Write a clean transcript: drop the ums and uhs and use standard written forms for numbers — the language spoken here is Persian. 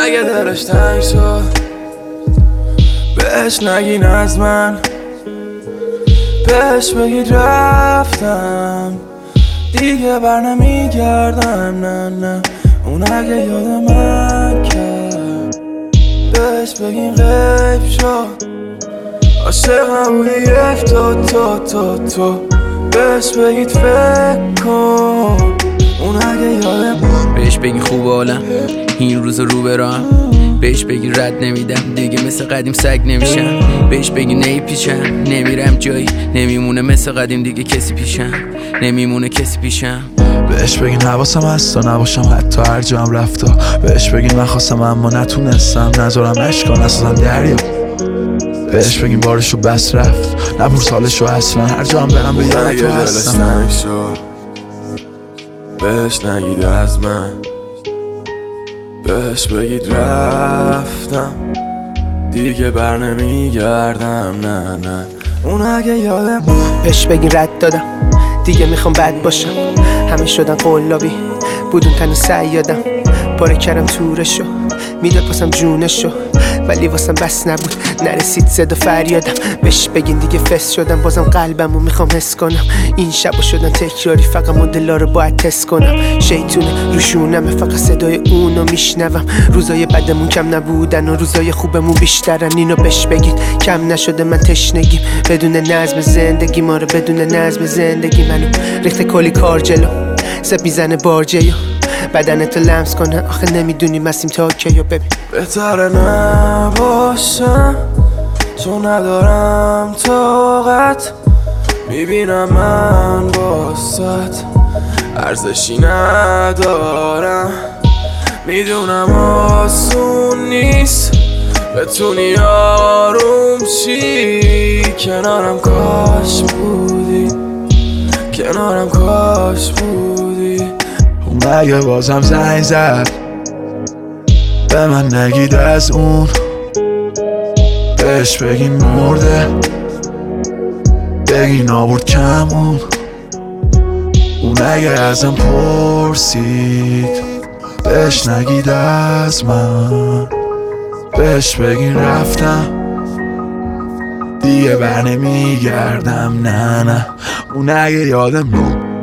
اگه دلش تنگ شد بهش نگین از من، بهش بگید رفتم دیگه بر نمیگردم. نه نه اون اگه یاد من کرد بهش بگین غیب شد. عاشقم بودی تو بهش بگید فکر کن. اون اگه یاد بهش بگین خوب حالم این روز رو برام، بهش بگی رد نمیدم دیگه مثل قدیم سگ نمیشم. بهش بگی نیپیچم نمیرم جایی، نمیمونه مثل قدیم دیگه کسی پیشم، نمیمونه کسی پیشم. بهش بگین حواسم هست تا نباشم حتی هر جا هم رفتا. بهش بگین من خواستم اما نتونستم، نذارم عشقا نسازم دریا. بهش بگین بارشو بس رفت نپرس حالشو اصلا، هر جا هم برم به یاد تو هستم. بهش نگید از من، بهش بگید رفتم دیگه بر نمیگردم. نه نه اون اگه یادم بهش بگین رد دادم دیگه میخوام بد باشم. همه شدن قلابی بودون تنو سیادم، پاره کردم تورشو میداد واسم جونشو، ولی واسم بس نبود نرسید صدا فریادم. بهش بگین دیگه فس شدم بازم قلبمو میخوام حس کنم. این شبا شدن تکراری فقط مدلا رو باید تست کنم. شیطونه روشونمه فقط صدای اونو میشنوم. روزای بدمون کم نبودن و روزای خوبمون بیشترن. اینو بهش بگید کم نشده من تشنگیم بدون نظم زندگی ما رو، بدون نظم زندگی منو ریخت کلی کار جلو سب میزنه بارجیو بدنتو لمس کنه. آخه نمیدونیم هستیم تا کیو ببین. بهتره نباشم چون ندارم طاقت، میبینم من باست ارزشی ندارم. میدونم آسون نیست بتونی آروم شی، کنارم کاش بودی، کنارم کاش بودی. اون اگه بازم زنگ زد به من نگید از اون، بهش بگین مرده بگین آورد کمون. اون اگه ازم پرسید بهش نگید از من، بهش بگین رفتم دیگه بر نمیگردم. نه نه اون اگه یادم